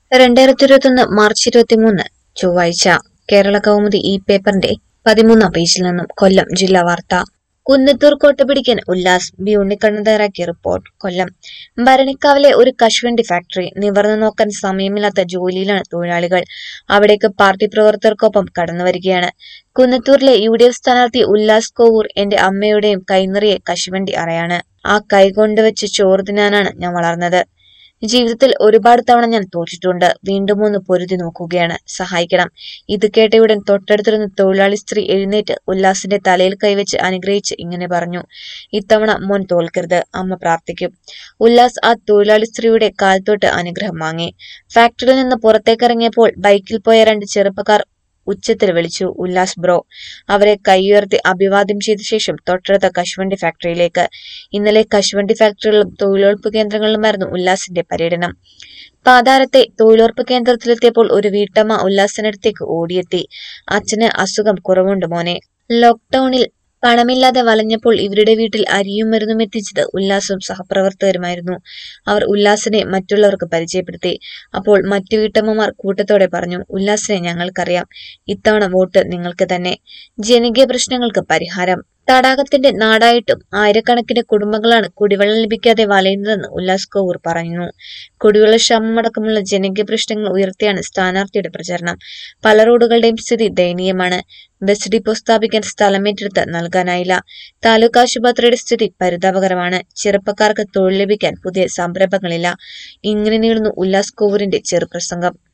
2021 March 23 ചൊവ്വാഴ്ച കേരള കൗമുദി ഈ പേപ്പറിന്റെ 13ാം പേജിൽ നിന്നും കൊല്ലം ജില്ലാ വാർത്ത. കുന്നത്തൂർ കോട്ട പിടിക്കാൻ ഉല്ലാസ് ബി ഉണ്ണിക്കണ്ണൻ തയ്യാറാക്കിയ റിപ്പോർട്ട്. കൊല്ലം ഭരണിക്കാവിലെ ഒരു കശുവണ്ടി ഫാക്ടറി നിവർന്നു നോക്കാൻ സമയമില്ലാത്ത ജോലിയിലാണ് തൊഴിലാളികൾ. അവിടേക്ക് പാർട്ടി പ്രവർത്തകർക്കൊപ്പം കടന്നുവരികയാണ്. കുന്നത്തൂരിലെ UDF സ്ഥാനാർത്ഥി ഉല്ലാസ് കോവൂർ എന്റെ അമ്മയുടെയും കൈനിറിയെ കശുവണ്ടി അറയാണ്. ആ കൈ കൊണ്ടുവച്ച് ചോറ് തിന്നാനാണ് ഞാൻ വളർന്നത്. ജീവിതത്തിൽ ഒരുപാട് തവണ ഞാൻ തോറ്റിട്ടുണ്ട്. വീണ്ടും ഒന്ന് പൊരുതി നോക്കുകയാണ്. സഹായിക്കണം. ഇത് കേട്ടയുടൻ തൊട്ടടുത്തിരുന്ന തൊഴിലാളി സ്ത്രീ എഴുന്നേറ്റ് ഉല്ലാസിന്റെ തലയിൽ കൈവച്ച് അനുഗ്രഹിച്ച് ഇങ്ങനെ പറഞ്ഞു: ഇത്തവണ മോൻ തോൽക്കരുത്, അമ്മ പ്രാർത്ഥിക്കും. ഉല്ലാസ് ആ തൊഴിലാളി സ്ത്രീയുടെ കാൽ തൊട്ട് അനുഗ്രഹം വാങ്ങി. ഫാക്ടറിയിൽ നിന്ന് പുറത്തേക്കിറങ്ങിയപ്പോൾ ബൈക്കിൽ പോയ 2 ചെറുപ്പക്കാർ ഉച്ചത്തിൽ വിളിച്ചു: ഉല്ലാസ് ബ്രോ. അവരെ കൈയുയർത്തി അഭിവാദ്യം ചെയ്ത ശേഷം തൊട്ടടുത്ത കശുവണ്ടി ഫാക്ടറിയിലേക്ക്. ഇന്നലെ കശുവണ്ടി ഫാക്ടറികളിലും തൊഴിലുറപ്പ് കേന്ദ്രങ്ങളിലുമായിരുന്നു ഉല്ലാസിന്റെ പര്യടനം. പാതാരത്തെ തൊഴിലുറപ്പ് കേന്ദ്രത്തിലെത്തിയപ്പോൾ ഒരു വീട്ടമ്മ ഉല്ലാസിനടുത്തേക്ക് ഓടിയെത്തി: അച്ഛന് അസുഖം കുറവുണ്ട് മോനെ. ലോക്ക്ഡൌണിൽ പണമില്ലാതെ വലഞ്ഞപ്പോൾ ഇവരുടെ വീട്ടിൽ അരിയും മരുന്നും എത്തിച്ചത് ഉല്ലാസും സഹപ്രവർത്തകരുമായിരുന്നു. അവർ ഉല്ലാസിനെ മറ്റുള്ളവർക്ക് പരിചയപ്പെടുത്തി. അപ്പോൾ മറ്റു വീട്ടമ്മമാർ കൂട്ടത്തോടെ പറഞ്ഞു: ഉല്ലാസിനെ ഞങ്ങൾക്കറിയാം, ഇത്തവണ വോട്ട് നിങ്ങൾക്ക് തന്നെ. ജനകീയ പ്രശ്നങ്ങൾക്ക് പരിഹാരം. തടാകത്തിന്റെ നാടായിട്ടും ആയിരക്കണക്കിന് കുടുംബങ്ങളാണ് കുടിവെള്ളം ലഭിക്കാതെ വലയുന്നതെന്ന് ഉല്ലാസ് കോവൂർ പറഞ്ഞു. കുടിവെള്ളക്ഷാമമടക്കമുള്ള ജനകീയ പ്രശ്നങ്ങൾ ഉയർത്തിയാണ് സ്ഥാനാർത്ഥിയുടെ പ്രചരണം. പല റോഡുകളുടെയും സ്ഥിതി ദയനീയമാണ്. ബസ് ഡിപ്പോ സ്ഥാപിക്കാൻ സ്ഥലമേറ്റെടുത്ത് നൽകാനായില്ല. താലൂക്ക് ആശുപത്രിയുടെ സ്ഥിതി പരിതാപകരമാണ്. ചെറുപ്പക്കാർക്ക് തൊഴിൽ ലഭിക്കാൻ പുതിയ സംരംഭങ്ങളില്ല. ഇങ്ങനെ നീളുന്നു ഉല്ലാസ് കോവൂരിന്റെ ചെറുപ്രസംഗം.